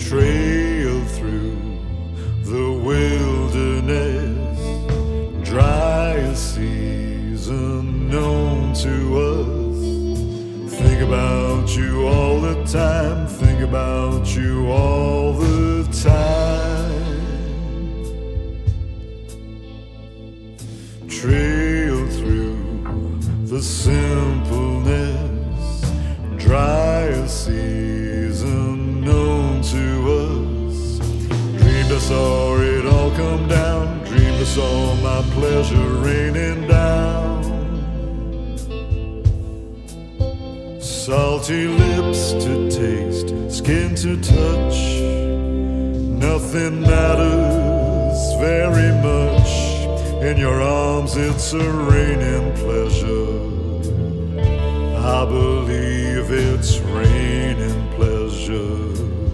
trail through the wilderness, driest season known to us. Think about you all the time, think about you all the time. Trail through the simpleness, driest season known to us. Dreamed I saw it all come down, dreamed I saw my pleasure raining down. Salty lips to taste, skin to touch, nothing matters very much. In your arms it's a raining pleasure, I believe it's raining pleasure.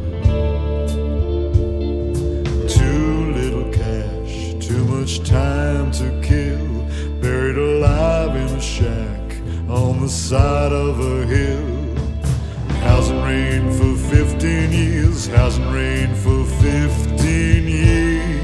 Too little cash, too much time to kill, buried alive in a shack on the side of a hill. Hasn't rained for 15 years, hasn't rained for 15 years.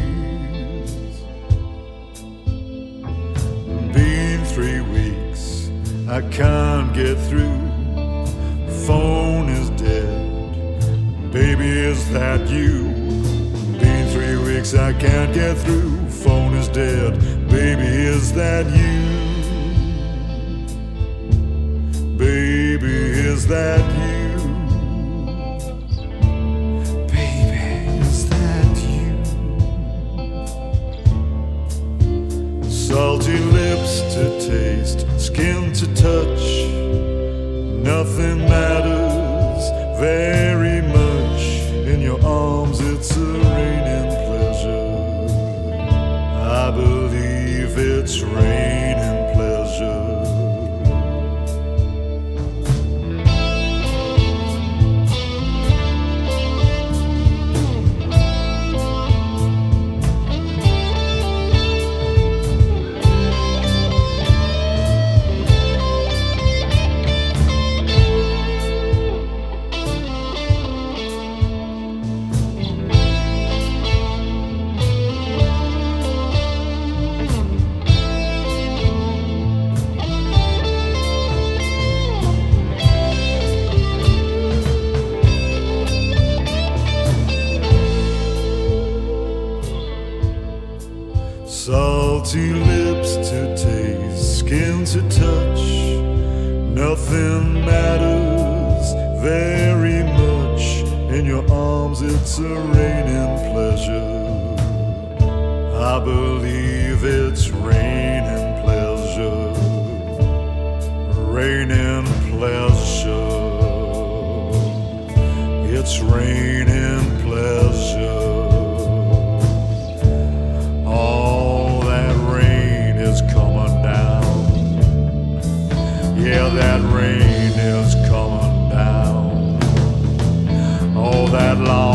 Been 3 weeks, I can't get through. Phone is dead, baby, is that you? Been 3 weeks, I can't get through. Phone is dead, baby, is that you? Baby, is that you? Baby, is that you? Salty lips to taste, skin to touch, nothing matters very much. In your arms it's a raining pleasure, I believe it's raining pleasure. Salty lips to taste, skin to touch, nothing matters very much. In your arms it's a raining pleasure, I believe it's raining pleasure. Raining pleasure, it's raining pleasure. Yeah, that rain is coming down. Oh, that long